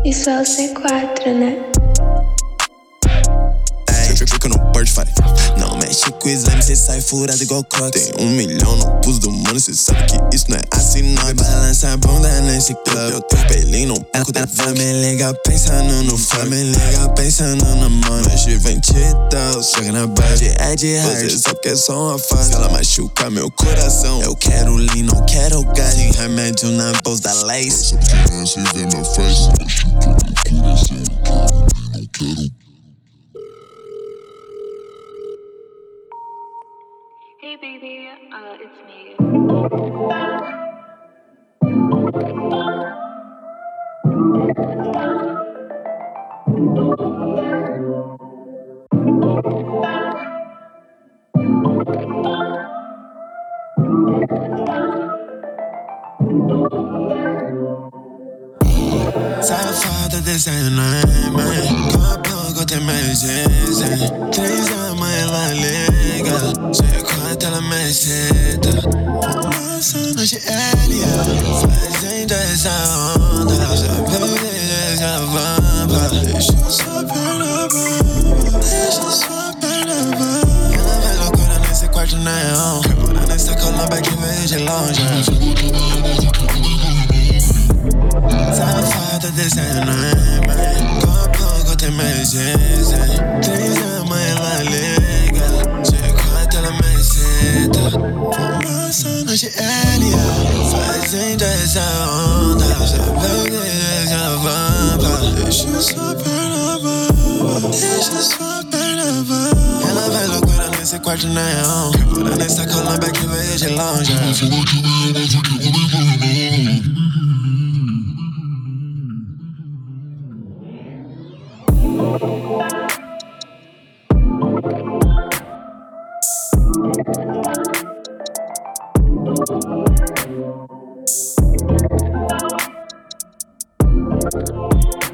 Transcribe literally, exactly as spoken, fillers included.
Isso é o C quatro, né? Fica no porte, fale. Não mexe com o exame, cê sai furado igual Crocs. Tem um milhão no pulso do mano, cê sabe que isso não é assim, não. Balança a bunda nesse club, eu tenho pelinho no palco da família. Pensando no família, pensando na mano. Mexe ventidão, chega na base, é de hard. Você sabe que é só uma fase. Se ela machucar meu coração, eu quero lean, não quero gás. Tem remédio na bolsa da Lace. Essa criança vê minha face, machuca meu coração. Não quero. Hey baby, uh, it's me. Safada descendo em mim, com a pouco tem emergência. Três da manhã ela liga, C quatro ela me excita. Fumaça de Hélia, fazendo essa onda. Já bebi, já vamba. Deixa sua perna bamba, deixa sua perna bamba. Ela vai loucura nesse quarto neon, câmera nessa colomba que veio de longe. Safada descendo em mim, com a pouco tem emergência. Três da manhã ela liga, C quatro ela me excita. Fumaça de Hélia, fazendo essa onda. Já bebi, já vamba. Deixa sua perna bamba, deixa sua perna bamba. Ela vai loucura nesse quarto neon, câmera nessa colomba que veio de longe. Thank you.